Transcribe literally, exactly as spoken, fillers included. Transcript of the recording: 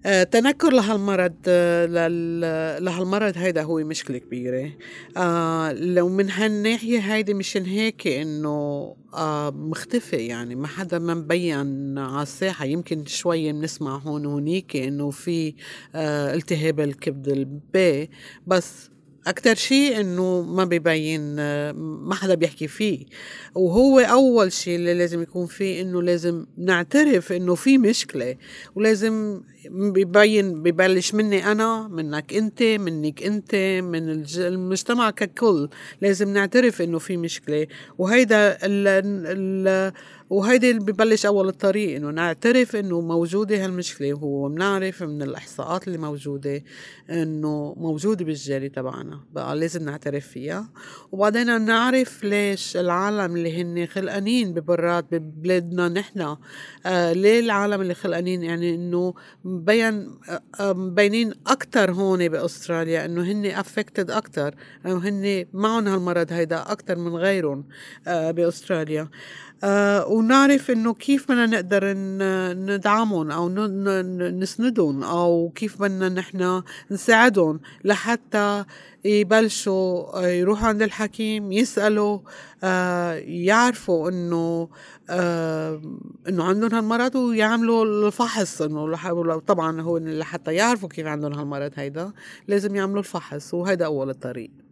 آه، تنكر لهالمرض آه، لل- لهالمرض هيدا هو مشكلة كبيرة. آه لو من هالناحية هيدي مشان هيك انه آه مختفي، يعني ما حدا ما مبين على الساحة. يمكن شوية بنسمع هون وهنيك انه في آه التهاب الكبد البي، بس أكتر شيء إنه ما بيبين، آه، ما حدا بيحكي فيه. وهو أول شيء اللي لازم يكون فيه إنه لازم نعترف إنه في مشكلة، ولازم بيبين ببلش مني أنا، منك أنت، منك أنت، من الج- المجتمع ككل. لازم نعترف إنه في مشكلة. وهيدا ال ال وهيدا اللي ببلش أول الطريق، إنه نعترف إنه موجودة هالمشكلة. وهو بنعرف من الإحصاءات اللي موجودة إنه موجودة بالجالي تبعنا، بقى لازم نعترف فيها. وبعدين نعرف ليش العالم اللي هن خلقانين ببرات ببلادنا نحن، آه ليه العالم اللي خلقانين، يعني إنه مبين آه، آه، مبينين أكتر هون بأستراليا إنه هن affected أكتر، إنه هن معهم هالمرض هيدا أكتر من غيرهم آه، بأستراليا. آه ونعرف إنه كيف بدنا نقدر ن- ندعمهم أو ن- ن- نسندهم، أو كيف بدنا نحن نساعدهم لحتى يبلشوا آه، يروحوا عند الحكيم يسألوا، آه يعرفوا إنه آه إنه عندهم هالمرض، ويعملوا الفحص. إنه لح- طبعا هو لحتى يعرفوا كيف عندهم هالمرض هيدا لازم يعملوا الفحص، وهيدا أول الطريق.